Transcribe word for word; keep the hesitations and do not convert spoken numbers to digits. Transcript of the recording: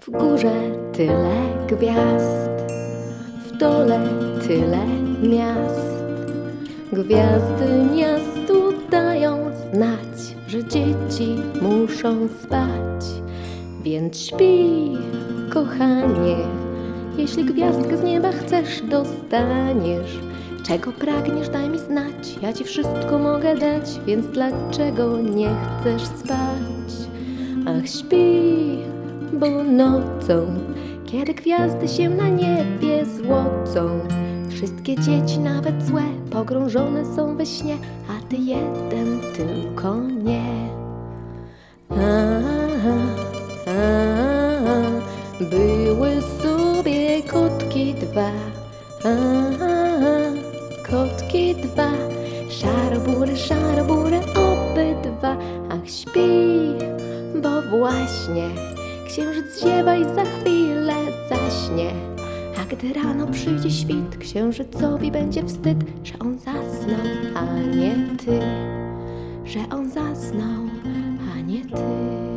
W górze tyle gwiazd, w dole tyle miast. Gwiazdy miastu dają znać, że dzieci muszą spać. Więc śpi, kochanie, jeśli gwiazdkę z nieba chcesz, dostaniesz. Czego pragniesz, daj mi znać, ja ci wszystko mogę dać, więc dlaczego nie chcesz spać? Ach, śpi, bo nocą, kiedy gwiazdy się na niebie złocą, wszystkie dzieci, nawet złe, pogrążone są we śnie, a ty jeden tylko nie. A, a, a, były sobie kotki dwa, a, a, kotki dwa, szarobury, szarobury obydwa. Ach, śpi, bo właśnie księżyc ziewa i za chwilę zaśnie. A gdy rano przyjdzie świt, księżycowi będzie wstyd, że on zasnął, a nie ty, że on zasnął, a nie ty.